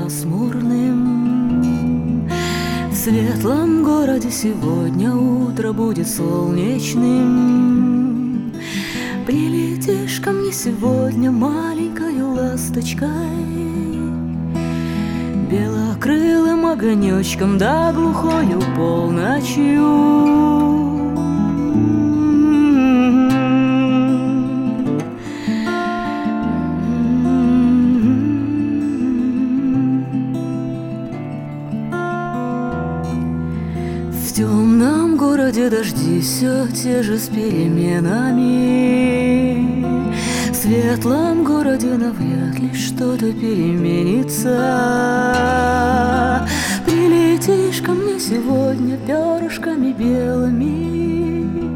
пасмурным. В светлом городе сегодня утро будет солнечным. Прилетишь ко мне сегодня маленькой ласточкой, белокрылым огонечком да глухою полночью. В темном городе дожди все те же с переменами. В светлом городе навряд ли что-то переменится. Прилетишь ко мне сегодня перышками белыми,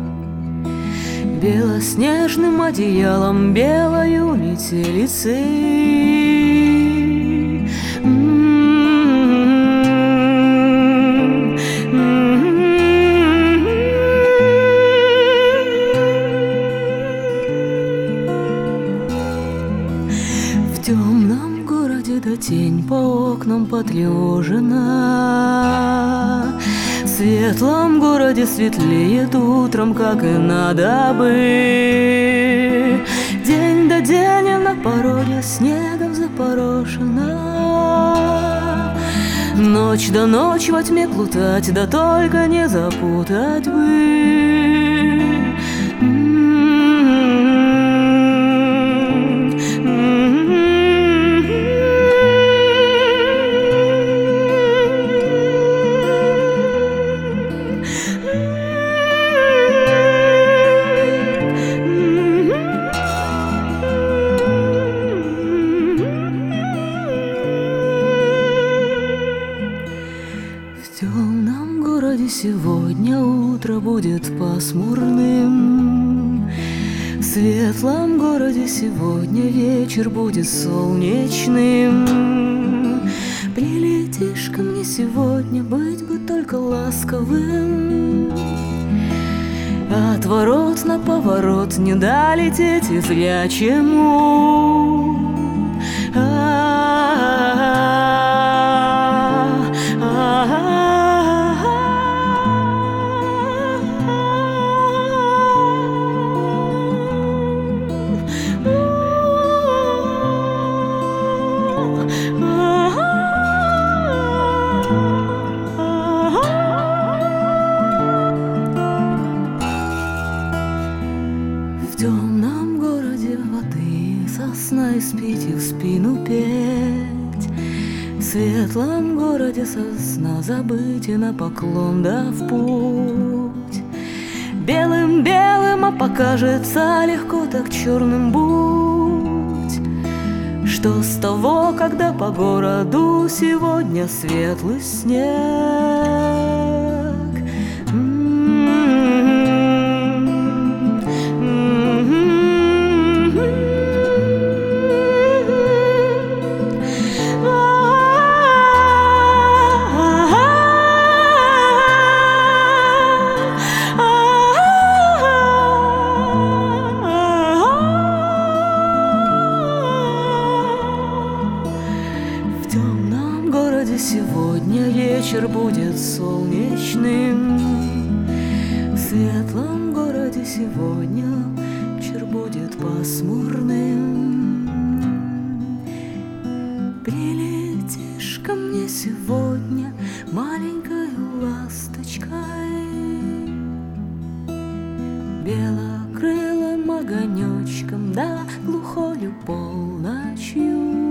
белоснежным одеялом белою метелицей. В темном городе да тень по окнам потревожена. В светлом городе светлеет утром, как и надо бы. День да день на пороге снегом запорошена. Ночь да ночь во тьме плутать, да только не запутать бы. В темном городе сегодня утро будет пасмурным. В светлом городе сегодня вечер будет солнечным. Прилетишь ко мне сегодня, быть бы только ласковым. От ворот на поворот не долететь и зрячему. В темном городе воды сосна и спить и в спину петь. В светлом городе сосна забыть и на поклон да в путь. Белым-белым, а покажется легко так черным будь. Что с того, когда по городу сегодня светлый снег? В темном городе сегодня вечер будет солнечным. В светлом городе сегодня вечер будет пасмурным. Прилетишь ко мне сегодня маленькой ласточкой, белокрылым огонечком да глухою полночью.